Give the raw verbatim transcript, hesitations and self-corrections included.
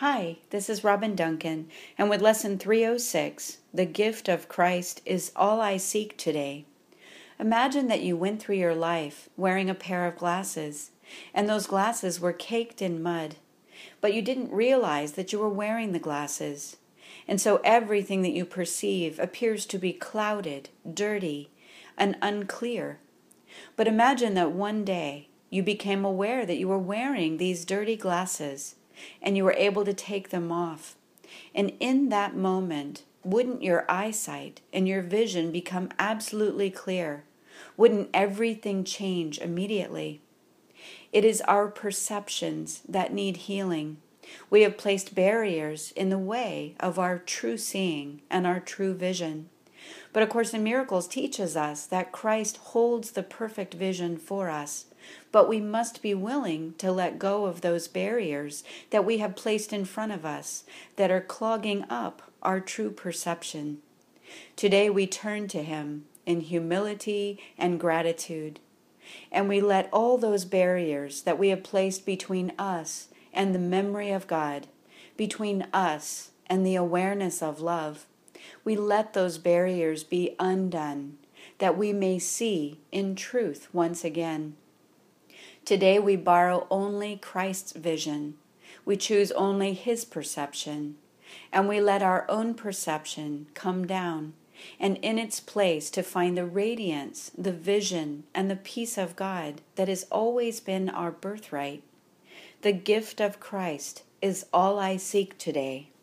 Hi, this is Robin Duncan, and with Lesson three oh six, The Gift of Christ is All I Seek Today. Imagine that you went through your life wearing a pair of glasses, and those glasses were caked in mud, but you didn't realize that you were wearing the glasses, and so everything that you perceive appears to be clouded, dirty, and unclear. But imagine that one day you became aware that you were wearing these dirty glasses, and you were able to take them off. And in that moment, wouldn't your eyesight and your vision become absolutely clear? Wouldn't everything change immediately? It is our perceptions that need healing. We have placed barriers in the way of our true seeing and our true vision. But A Course in Miracles teaches us that Christ holds the perfect vision for us, but we must be willing to let go of those barriers that we have placed in front of us that are clogging up our true perception. Today we turn to Him in humility and gratitude, and we let all those barriers that we have placed between us and the memory of God, between us and the awareness of love, we let those barriers be undone, that we may see in truth once again. Today we borrow only Christ's vision. We choose only His perception, and we let our own perception come down, and in its place to find the radiance, the vision, and the peace of God that has always been our birthright. The gift of Christ is all I seek today.